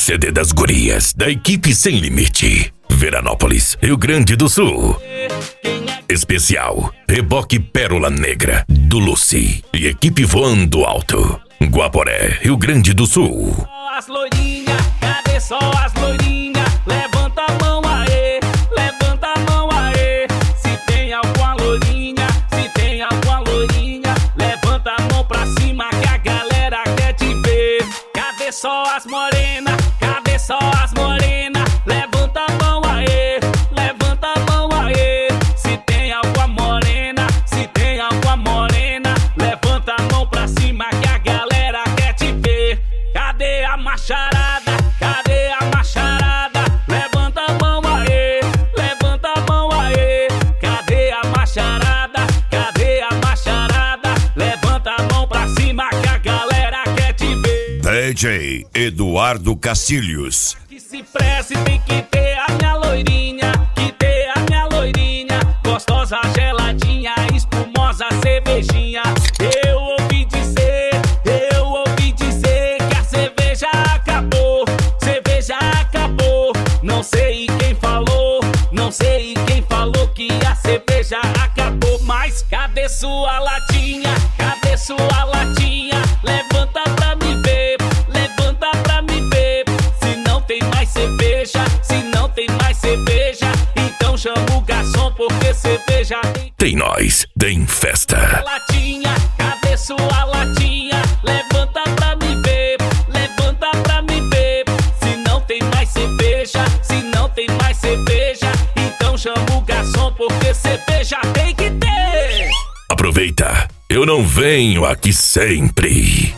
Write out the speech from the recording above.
CD das gurias, da equipe Sem Limite. Veranópolis, Rio Grande do Sul. Especial, Reboque Pérola Negra, do Lucy. E equipe Voando Alto. Guaporé, Rio Grande do Sul. As loirinhas, cadê só as loirinhas? Levanta a mão aê, levanta a mão aê. Se tem alguma loirinha, se tem alguma loirinha, levanta a mão pra cima que a galera quer te ver. Cadê só as morenas? Cadê só as morenas? Levanta a mão aê, levanta a mão aê. Se tem alguma morena, se tem alguma morena, levanta a mão pra cima que a galera quer te ver. Cadê a macharada? Cadê a macharada? Levanta a mão aê, levanta a mão aê. Cadê a macharada? Cadê a macharada? Levanta a mão pra cima que a galera quer te ver. DJ Eduardo Cacilhos. Que se prece, tem que ter a minha loirinha, que ter a minha loirinha, gostosa, geladinha, espumosa, cervejinha. Eu ouvi dizer que a cerveja acabou, cerveja acabou. Não sei quem falou, não sei quem falou que a cerveja acabou. Mas cadê sua latinha? Cadê sua latinha? Levanta pra me ver, levanta pra me ver. Se não tem mais cerveja, se não tem mais cerveja, então chama o garçom porque cerveja tem. Tem nós, tem festa. Latinha, cadê sua latinha? Levanta pra me ver, levanta pra me ver. Se não tem mais cerveja, se não tem mais cerveja, então chama o garçom porque cerveja tem que ter. Aproveita, eu não venho aqui sempre.